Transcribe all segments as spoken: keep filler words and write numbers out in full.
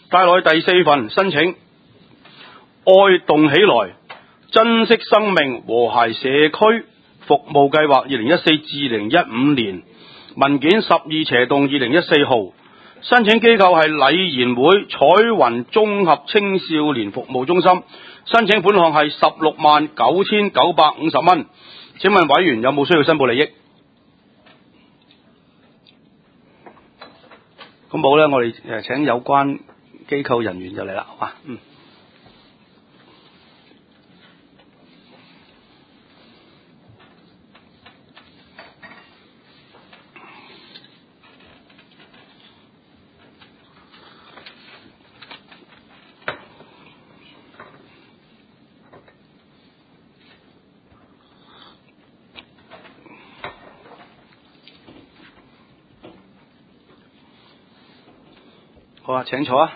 帶來第四份申請，愛動起來，珍惜生命和諧社區服務計劃二零一四至二零一五年，文件十二斜洞二零一四號，申請機構係禮賢會彩雲綜合青少年服務中心，申請款項係十六萬九千九百五十蚊。請問委員有冇需要申報利益？咁冇呢，我哋誒請有關機構人員就嚟啦，好嘛？嗯。好啊，請坐啊！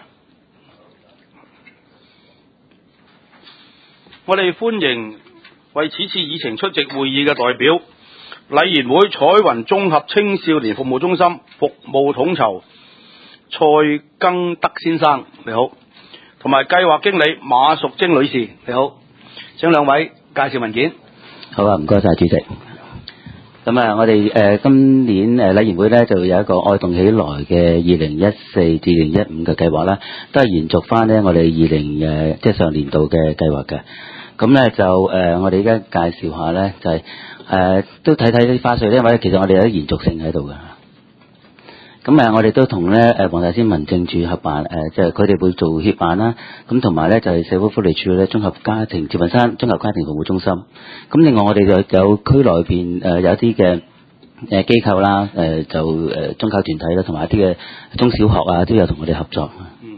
我哋歡迎為此次議程出席會議嘅代表，禮賢會彩雲綜合青少年服務中心服務統籌蔡更德先生，你好，同埋計劃經理馬淑貞女士，你好，請兩位介紹文件。 好啊，唔該晒主席。咁啊，我哋誒、呃、今年誒禮賢會咧就有一個愛動起來嘅二零一四至二零一五嘅計劃啦，都係延續翻咧我哋二零誒即係上年度嘅計劃嘅。咁咧就誒、呃、我哋而家介紹下咧，就係、是、誒、呃、都睇睇啲花絮咧，因為其實我哋有啲延續性喺度嘅。咁誒，我哋都同咧誒黃大仙民政處合辦誒，即係佢哋會做協辦啦。咁同埋咧就係社會福利署咧綜合家庭慈雲山綜合家庭服務中心。咁另外我哋就有區內邊誒有一啲嘅誒機構啦，誒就誒宗教團體啦，同埋一啲嘅中小學啊都有同我哋合作。 嗯。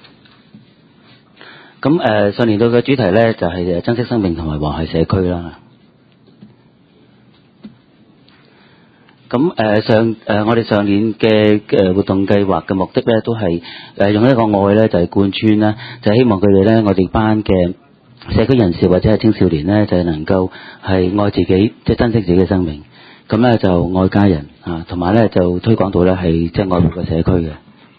咁誒上年度嘅主題咧就係誒珍惜生命同埋和諧社區啦。咁誒上誒我哋上年嘅誒活動計劃嘅目的咧，都係誒用一個愛咧，就係貫穿啦，就係希望佢哋咧，我哋班嘅社區人士或者係青少年咧，就係能夠係愛自己，即係珍惜自己嘅生命。咁咧就愛家人啊，同埋咧就推廣到咧係即係愛護個社區嘅。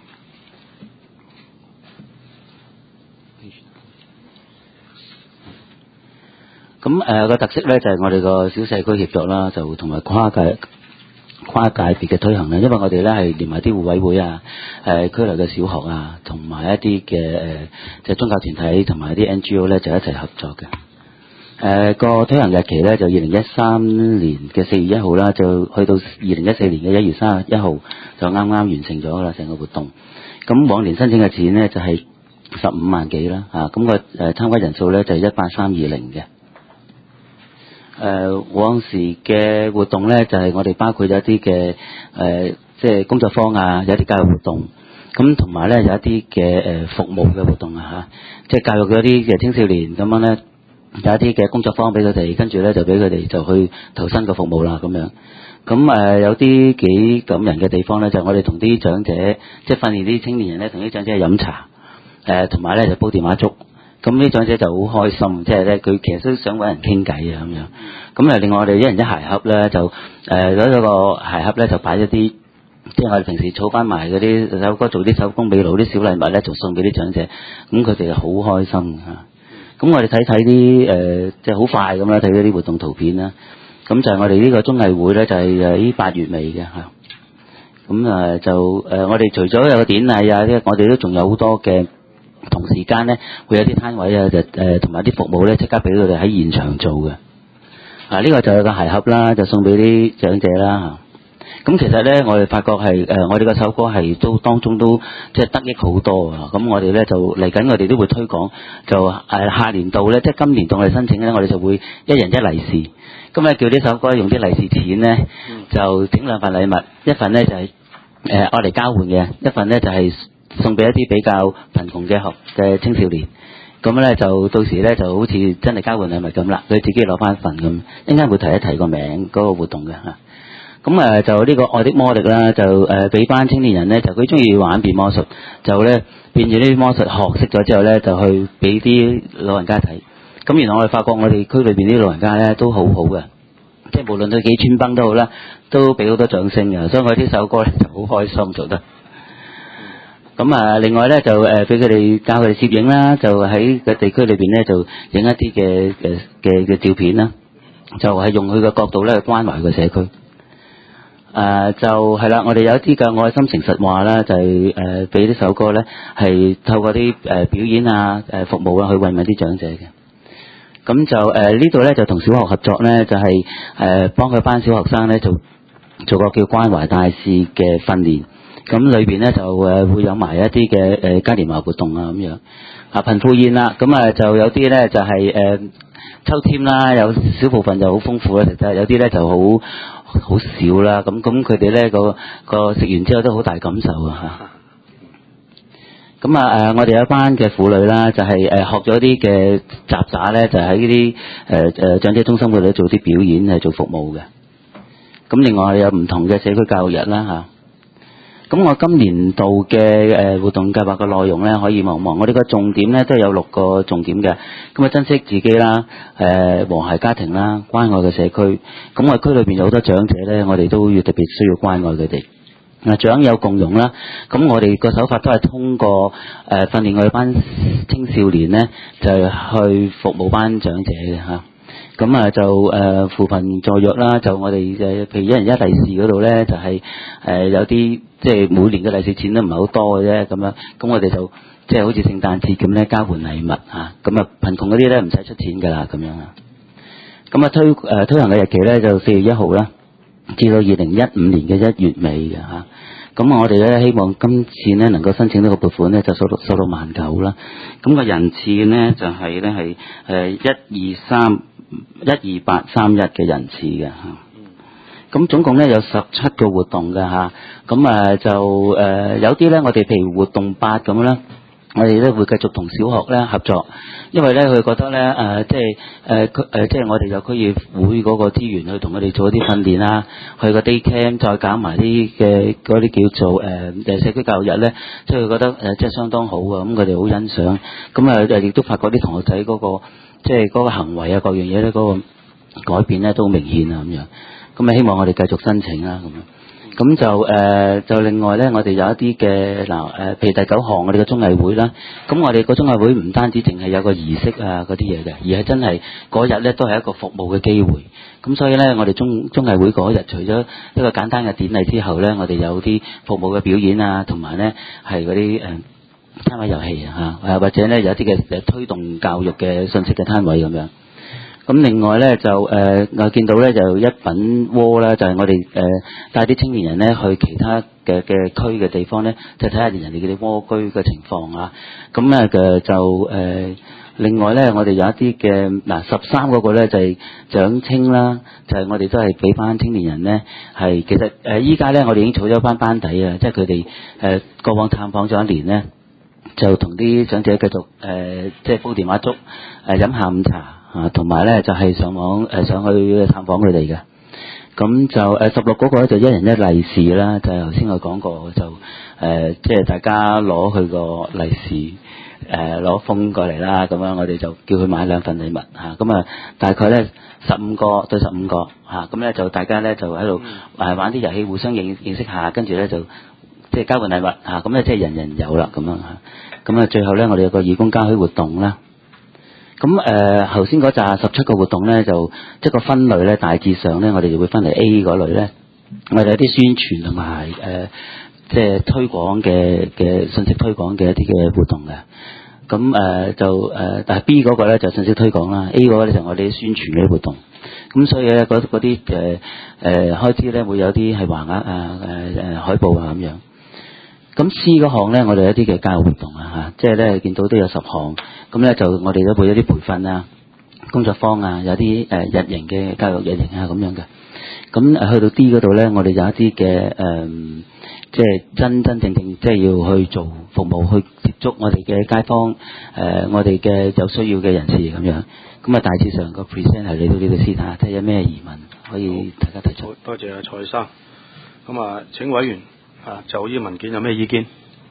咁誒個特色咧就係我哋個小社區協作啦，就同埋跨界。跨界別嘅推行咧，因為我哋咧係連埋啲互委會啊、誒區內嘅小學啊，同埋一啲嘅誒即係宗教團體同埋啲 N G O 咧就一齊合作嘅。誒、呃、個推行日期咧就二零一三年嘅四月一號啦，就去到二零一四年嘅一月三十一號就啱啱完成咗啦成個活動。咁往年申請嘅錢咧就係十五萬幾啦，啊咁、那個誒參加人數咧就係一八三二零嘅。誒、呃、往時嘅活動咧，就係、是、我哋包括有一啲嘅誒，即係工作坊啊，有一啲教育活動，咁同埋咧有一啲嘅誒服務嘅活動啊嚇，即係教育嗰啲嘅青少年咁樣咧，有一啲嘅工作坊俾佢哋，跟住咧就俾佢哋就去投身個服務啦咁樣。咁誒、呃、有啲幾感人嘅地方咧，就係、我哋同啲長者，即係訓練啲青年人咧，同啲長者飲茶，誒同埋咧就煲電話粥。咁呢長者就好開心，即係咧佢其實都想揾人傾偈啊咁樣。咁誒另外我哋一人一鞋盒咧，就誒攞咗個鞋盒咧就擺一啲，即係我哋平時儲翻埋嗰啲手哥做啲手工美勞啲小禮物咧，就送俾啲長者。咁佢哋就好開心嚇。咁我哋睇睇啲誒，即係好快咁啦，睇到啲活動圖片啦。咁就係我哋呢個綜藝會咧，就係誒呢八月尾嘅嚇。咁誒就誒我哋除咗有個典禮啊，啲我哋都仲有好多嘅。同時間咧，會有啲攤位啊，就誒同埋啲服務咧，即刻俾佢哋喺現場做嘅。啊，呢、這個就有個鞋盒啦，就送俾啲長者啦。咁、啊、其實咧，我哋發覺係誒、呃，我哋個首歌係都當中都即係得益好多啊。咁我哋咧就嚟緊，我哋都會推廣，就誒、呃、下年度咧，即係今年度我哋申請咧，我哋就會一人一利是。咁咧叫呢首歌用啲利是錢咧，就整兩份禮物，一份咧就係誒愛嚟交換嘅，一份咧就係、是。送俾一啲比較貧窮嘅學嘅青少年，咁咧就到時咧就好似真係交換禮物咁啦，佢自己攞翻一份咁，一陣間會提一提個名嗰、那個活動嘅嚇。咁誒就呢個愛的魔力啦，就誒俾班青年人咧，就佢中意玩變魔術，就咧變住呢啲魔術學識咗之後咧，就去俾啲老人家睇。咁原來我哋發覺我哋區裏邊啲老人家咧都好好嘅，即係無論佢幾穿崩都好啦，都俾好多掌聲嘅，所以我呢首歌咧就好開心做得。 咁啊，另外咧就誒俾佢哋教佢哋攝影啦，就喺個地區裏邊咧就影一啲嘅誒嘅嘅照片啦，就係用佢嘅角度咧去關懷個社區。誒、呃、就係啦，我哋有一啲嘅愛心誠實話啦，就係誒俾呢首歌咧係透過啲誒、呃、表演啊、誒、呃、服務啊去慰問啲長者嘅。咁就誒、呃、呢度咧就同小學合作咧，就係、是、誒、呃、幫佢班小學生咧做做個叫關懷大使嘅訓練。咁裏邊咧就誒會有埋一啲嘅誒嘉年華活動啊咁樣啊貧富宴啦，咁啊就有啲咧就係、是、誒、呃、抽籤啦，有少部分就好豐富啦，實際有啲咧就好好少啦，咁咁佢哋咧個個食完之後都好大感受啊嚇。咁啊誒，我哋有一班嘅婦女啦，就係、是、誒學咗啲嘅雜耍咧，就喺呢啲誒誒長者中心嗰度做啲表演係做服務嘅。咁另外有唔同嘅社區教育日啦嚇。咁我今年度嘅誒活動計劃嘅內容咧，可以望望。我哋個重點咧都有六個重點嘅。咁啊，珍惜自己啦，誒和諧家庭啦，關愛嘅社區。咁我區裏邊有好多長者咧，我哋都要特別需要關愛佢哋。啊，長幼共融啦。咁我哋個手法都係通過誒訓練我哋班青少年咧，就係去服務班長者嘅嚇。咁啊就誒扶貧助弱啦，就我哋誒譬如一人一利是嗰度咧，就係、是、誒、呃、有啲即係每年嘅利是錢都唔係好多嘅啫，咁樣咁我哋就即係好似聖誕節咁咧交換禮物嚇，咁啊貧窮嗰啲咧唔使出錢㗎啦，咁樣啊。咁啊推誒、呃、推行嘅日期咧就四月一號啦，至到二零一五年嘅一月尾嘅嚇。咁我哋咧希望今次咧能夠申請呢個撥款咧就收到收到萬九啦。咁個人次咧就係咧係誒一二三。一二八三一嘅人次嘅嚇，咁總共咧有十七個活動嘅嚇，咁啊就誒、呃、有啲咧我哋譬如活動八咁啦，我哋咧會繼續同小學咧合作，因為咧佢覺得咧誒、呃、即係誒佢誒即係我哋有區議會嗰個資源去同佢哋做一啲訓練啦，去個 day camp 再搞埋啲嘅嗰啲叫做誒誒、呃、社區教育日咧，即係佢覺得誒、呃、即係相當好啊，咁佢哋好欣賞，咁啊誒亦都發覺啲同學仔嗰個。即係嗰個行為啊，各樣嘢咧，嗰個改變咧都好明顯啊，咁樣。咁啊，希望我哋繼續申請啦，咁樣。咁就誒、呃，就另外咧，我哋有一啲嘅嗱誒，譬如第九項我哋嘅綜藝會啦。咁我哋個綜藝會唔單止淨係有個儀式啊嗰啲嘢嘅，而係真係嗰日咧都係一個服務嘅機會。咁所以咧，我哋綜綜藝會嗰日除咗一個簡單嘅典禮之後咧，我哋有啲服務嘅表演啊，同埋咧係嗰啲誒。攤位遊戲啊嚇，或者咧有一啲嘅誒推動教育嘅信息嘅攤位咁樣。咁另外咧就誒、呃、我見到咧就一品窩啦，就係、是、我哋誒、呃、帶啲青年人咧去其他嘅嘅區嘅地方咧，就睇下人哋嗰啲窩居嘅情況啊。咁咧嘅就誒、呃、另外咧，我哋有一啲嘅嗱十三嗰個咧就係、是、長青啦，就係、是、我哋都係俾翻青年人咧係其實誒依家咧我哋已經儲咗班班底啊，即係佢哋誒過往探訪咗一年咧。就同啲長者繼續誒、呃，即係煲電話粥，誒、呃、飲下午茶啊，同埋咧就係、是、上網誒、呃、上去探訪佢哋嘅。咁就誒十六嗰個咧就一人一利是啦，就係頭先我講過，就誒、呃、即係大家攞佢個利是誒攞封過嚟啦，咁樣我哋就叫佢買兩份禮物嚇。咁啊大概咧十五個對十五個嚇，咁、啊、咧就大家咧就喺度誒玩啲遊戲，互相認認識下，跟住咧就。即係交換禮物嚇，咁咧即係人人有啦咁樣嚇。咁啊最後咧，我哋有個義工嘉許活動啦。咁誒頭先嗰紮十七個活動咧，就即係個分類咧，大致上咧，我哋就會分嚟 A 嗰類咧，我哋有啲宣傳同埋誒即係推廣嘅嘅信息推廣嘅一啲嘅活動嘅。咁誒、呃、就誒、呃，但係 B 嗰個咧就信息推廣啦，A 嗰個咧就我哋啲宣傳嘅活動。咁所以咧嗰啲誒誒開支咧會有啲係橫額啊誒誒海報啊咁樣。咁 C 嗰項咧，我哋有一啲嘅教育活動啊嚇，即係咧見到都有十項，咁咧就我哋都會有啲培訓啊、工作坊啊，有啲誒、呃、日營嘅教育日營啊咁樣嘅。咁誒去到 D 嗰度咧，我哋有一啲嘅誒，即係真真正正即係要去做服務，去接觸我哋嘅街坊，誒、呃、我哋嘅有需要嘅人士咁樣。咁啊大致上個 present 係嚟到呢度先嚇，睇下有咩疑問可以大家提出。 多謝阿蔡生。咁啊請委員。啊，就呢個文件有咩意見？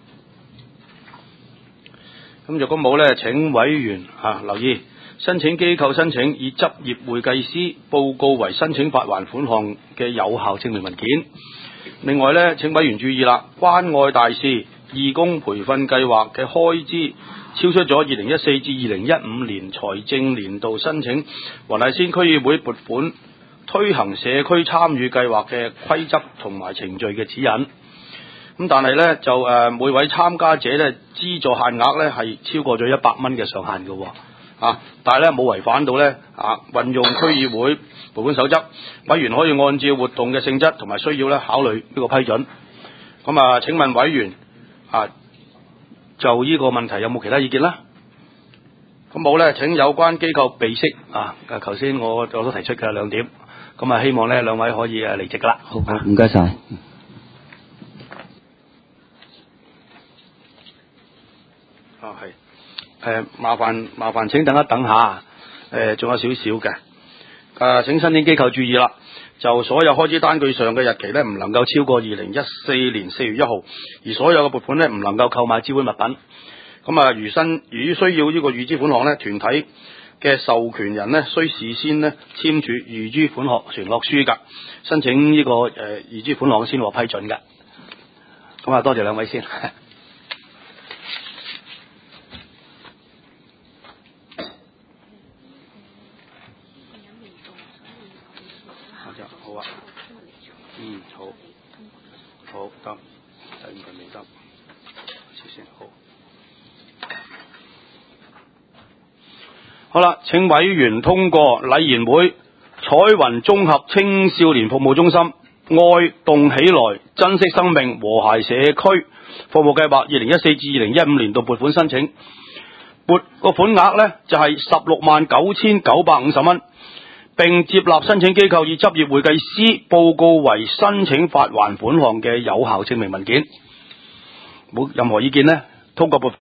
咁若果冇咧，請委員啊留意，申請機構申請以執業會計師報告為申請發還款項嘅有效證明文件。另外咧，請委員注意啦，關愛大使義工培訓計劃嘅開支超出咗二零一四至二零一五年財政年度申請雲麗仙區議會撥款推行社區參與計劃嘅規則同埋程序嘅指引。咁但係咧就誒、呃、每位參加者咧資助限額咧係超過咗一百蚊嘅上限嘅喎，啊！但係咧冇違反到咧啊運用區議會撥款守則，委員可以按照活動嘅性質同埋需要咧考慮呢個批准。咁啊，請問委員啊就呢個問題有冇其他意見啦？咁冇咧，請有關機構備悉啊！誒，頭先我我都提出嘅兩點，咁啊希望咧兩位可以誒離席噶啦。 好，唔該晒。 啊，係，誒、呃，麻煩麻煩請等一等下，誒、呃，仲有少少嘅，誒、呃，請申請機構注意啦，就所有開支單據上嘅日期咧，唔能夠超過二零一四年四月一號，而所有嘅撥款咧，唔能夠購買資本物品。咁啊，如新如需要呢個預支款項咧，團體嘅授權人咧，需事先咧簽署預支款項承諾書噶，申請呢、這個誒預支款項先獲批准噶。咁啊，多謝兩位先。好啊，嗯，好，好得，第五個未得，先先好。好啦，請委員通過禮賢會彩雲綜合青少年服務中心愛動起來珍惜生命和諧社區服務計劃二零一四至二零一五年度撥款申請，撥個款額呢就係十六萬九千九百五十蚊。並接納申請機構以執業會計師報告為申請發還款項嘅有效證明文件。冇任何意見呢？通過撥